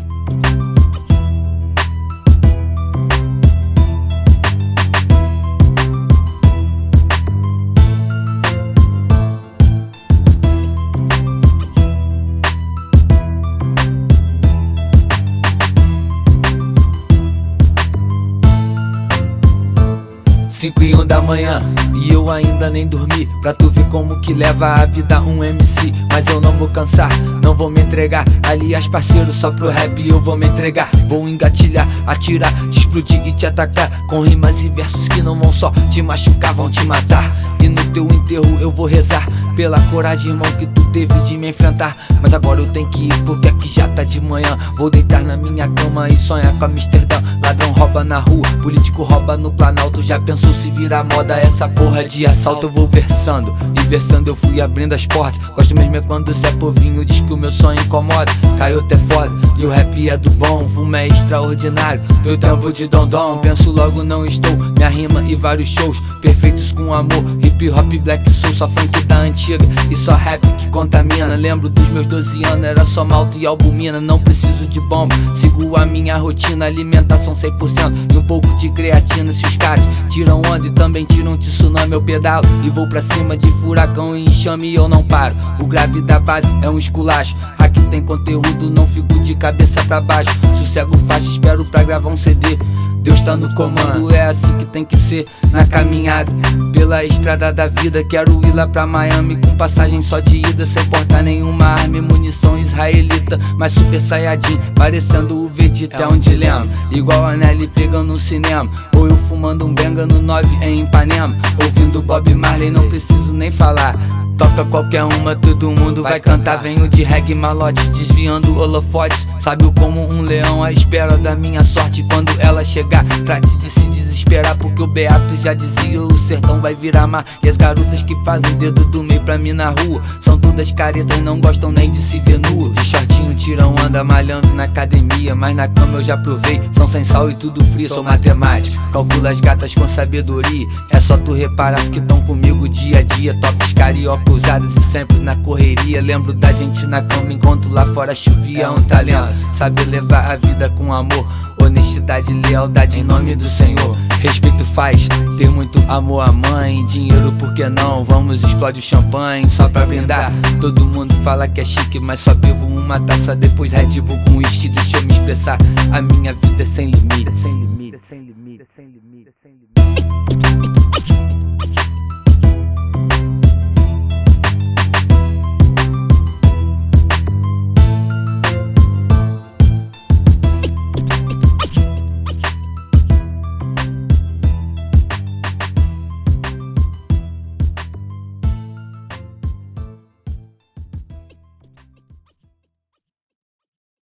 5:01 da manhã e eu ainda nem dormi, pra tu ver como que leva a vida um MC. Mas eu não vou cansar, não vou me entregar. Aliás, parceiro, só pro rap eu vou me entregar. Vou engatilhar, atirar, te explodir e te atacar, com rimas e versos que não vão só te machucar, vão te matar. E no teu enterro eu vou rezar pela coragem, irmão, que tu teve de me enfrentar. Mas agora eu tenho que ir, porque aqui já tá de manhã. Vou deitar na minha cama e sonhar com Amsterdã. Ladrão rouba na rua, político rouba no Planalto. Já pensou se virar moda essa porra de assalto? Eu vou versando, e versando eu fui abrindo as portas. Gosto mesmo é quando o Zé Povinho diz que o meu sonho incomoda. Caioto é foda, e o rap é do bom. Fumo é extraordinário, teu tempo de dom. Penso logo não estou, minha rima e vários shows perfeitos com amor. Hip hop, black soul, só funk da antiga e só rap que contamina. Lembro dos meus 12 anos, era só malta e albumina. Não preciso de bomba, sigo a minha rotina. Alimentação 100% e um pouco de creatina. Se os caras tiram onda e também tiram tsunami, eu pedalo e vou pra cima de furacão e enxame e eu não paro. O grave da base é um esculacho, aqui tem conteúdo, não fico de cabeça pra baixo. Sossego faixa, espero pra gravar um CD. Deus tá no comando, é assim que tem que ser. Na caminhada pela estrada da vida, quero ir lá pra Miami com passagem só de ida, sem portar nenhuma arma e munição israelita. Mas super saiyajin, parecendo o Vegeta. É um dilema, igual a Nelly pegando um cinema, ou eu fumando um benga no 9 em Ipanema, ouvindo Bob Marley, não preciso nem falar. Toca qualquer uma, todo mundo vai cantar. Venho de reggae malote, desviando holofotes. Sabe como um leão à espera da minha sorte. Quando ela chegar, trate de se desesperar, porque o Beato já dizia, o sertão vai virar mar. E as garotas que fazem dedo do meio pra mim na rua são todas caretas, não gostam nem de se ver nua. De shortinho tiram onda, malhando na academia, mas na cama eu já provei, são sem sal e tudo frio. Sou matemático, calculo as gatas com sabedoria. É só tu reparar as que tão comigo dia a dia. Tops carioca usadas e sempre na correria. Lembro da gente na cama enquanto lá fora chovia. É um talento, saber levar a vida com amor, honestidade e lealdade em nome do Senhor. Respeito faz ter muito amor à mãe. Dinheiro por que não? Vamos, explode o champanhe só pra brindar. Todo mundo fala que é chique, mas só bebo uma taça, depois Red Bull com uísque. Deixa eu me expressar, a minha vida é sem limites.